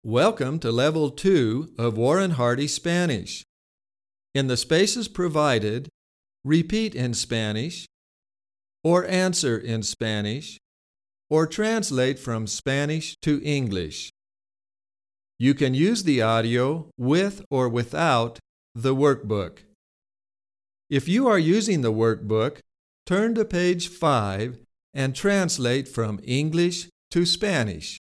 Welcome to Level 2 of Warren Hardy Spanish. In the spaces provided, repeat in Spanish, or answer in Spanish, or translate from Spanish to English. You can use the audio with or without the workbook. If you are using the workbook, turn to page 5 and translate from English to Spanish.